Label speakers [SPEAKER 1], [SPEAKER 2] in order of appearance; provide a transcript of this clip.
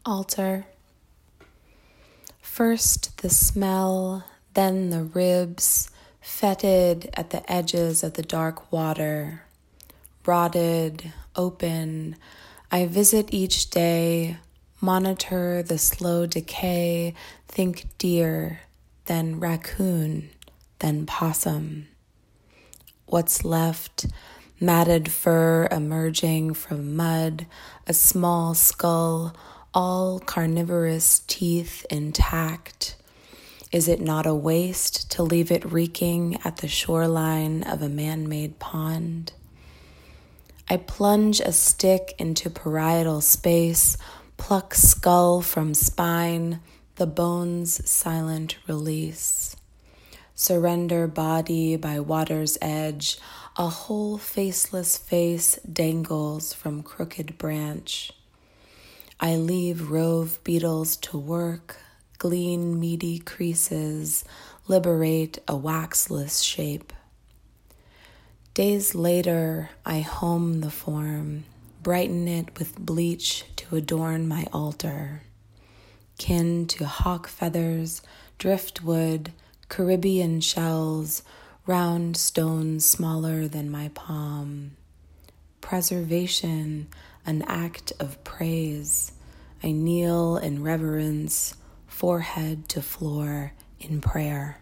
[SPEAKER 1] Altar. First the smell, then the ribs, fetid at the edges of the dark water. Rotted, open, I visit each day, monitor the slow decay, think deer, then raccoon, then possum. What's left? Matted fur emerging from mud, a small skull, all carnivorous teeth intact. Is it not a waste to leave it reeking at the shoreline of a man-made pond? I plunge a stick into parietal space, pluck skull from spine, the bone's silent release. Surrender body by water's edge, a whole faceless face dangles from crooked branch. I leave rove beetles to work, glean meaty creases, liberate a waxless shape. Days later, I home the form, brighten it with bleach to adorn my altar. Kin to hawk feathers, driftwood, Caribbean shells, round stones smaller than my palm. Preservation, an act of praise. I kneel in reverence, forehead to floor in prayer.